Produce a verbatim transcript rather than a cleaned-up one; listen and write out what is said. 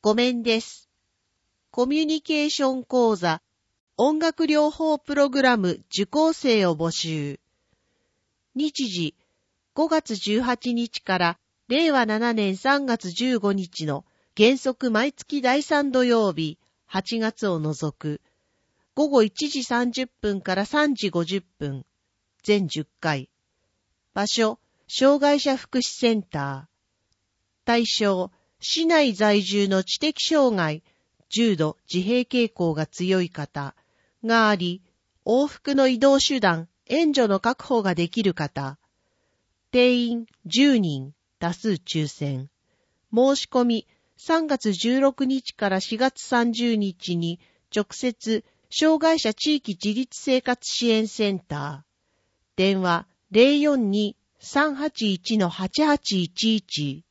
ご面です。コミュニケーション講座、音楽療法プログラム受講生を募集。日時、ごがつじゅうはちにちかられいわななねんさんがつじゅうごにちの原則毎月だいさん土曜日、はちがつを除く、ごごいちじさんじゅっぷんからさんじごじゅっぷん、全じゅっかい。場所、障害者福祉センター。対象、市内在住の知的障害、重度自閉傾向が強い方があり、往復の移動手段、援助の確保ができる方。定員じゅうにん、多数抽選。申し込み、さんがつじゅうろくにちからしがつさんじゅうにちに直接、障害者地域自立生活支援センター。電話 ゼロよんに さんはちいち はちはちいちいち